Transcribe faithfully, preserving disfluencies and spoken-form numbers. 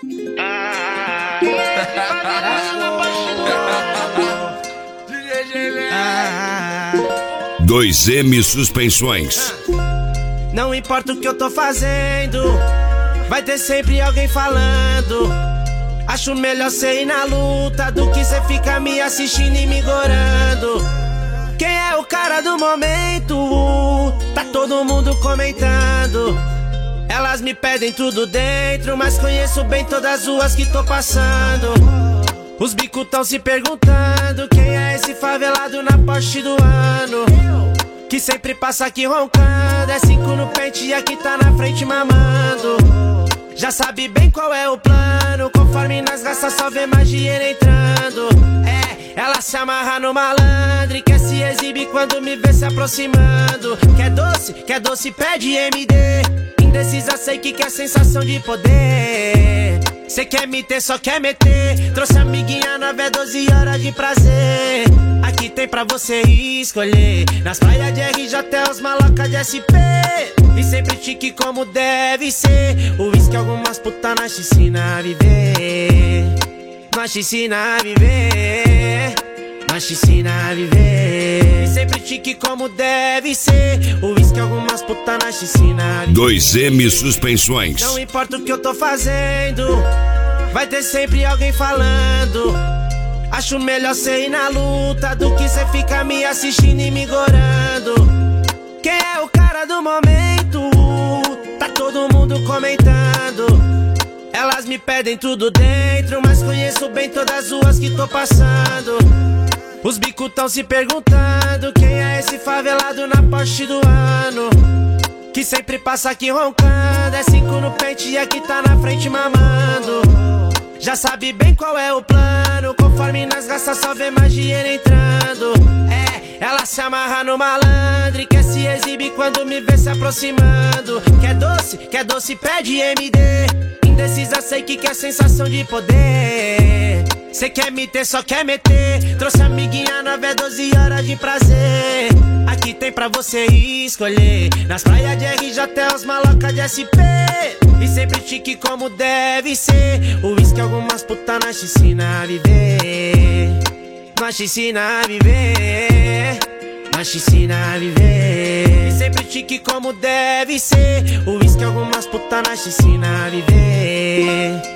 dois M Suspensões. Não importa o que eu tô fazendo, vai ter sempre alguém falando. Acho melhor cê ir na luta do que cê ficar me assistindo e me gorando. Quem é o cara do momento? Tá todo mundo comentando. Elas me pedem tudo dentro, mas conheço bem todas as ruas que tô passando. Os bicos tão se perguntando quem é esse favelado na Porsche do ano, que sempre passa aqui roncando. É cinco no pente e aqui tá na frente mamando. Já sabe bem qual é o plano, conforme nós gasta só vê mais dinheiro entrando. É, ela se amarra no malandro e quer se exibir quando me vê se aproximando. Quer doce, quer doce, pede M D. Indecisa, sei que quer sensação de poder. Cê quer me ter, só quer meter. Trouxe amiguinha nova, é doze horas de prazer. Aqui tem pra você escolher. Nas praias de R J até os malocas de S P. E sempre chique como deve ser. O uísque algumas putas na piscina a viver. Na piscina a viver. Na piscina a viver. E sempre chique como deve ser. O uísque algumas putas na piscina a viver. dois M Suspensões. Não importa o que eu tô fazendo, vai ter sempre alguém falando. Acho melhor cê ir na luta do que cê ficar me assistindo e me gorando. Quem é o cara do momento? Tá todo mundo comentando. Elas me pedem tudo dentro, mas conheço bem todas as ruas que tô passando. Os bicos tão se perguntando quem é esse favelado na Porsche do ano, que sempre passa aqui roncando. É cinco no pente e aqui tá na frente mamando. Já sabe bem qual é o plano, conforme nós gasta só vê mais dinheiro entrando. É, ela se amarra no malandro e quer se exibir quando me vê se aproximando. Quer doce, quer doce, pede M D. Indecisa, sei que quer sensação de poder. Cê quer me ter, só quer meter. Trouxe amiguinha nova, é doze horas de prazer. Aqui tem pra você escolher. Nas praias de R J até os malocas de S P. E sempre chique como deve ser. O uísque algumas putas na piscina a viver. Na piscina a viver. Na piscina a viver. E sempre chique como deve ser. O uísque algumas putas na piscina a viver.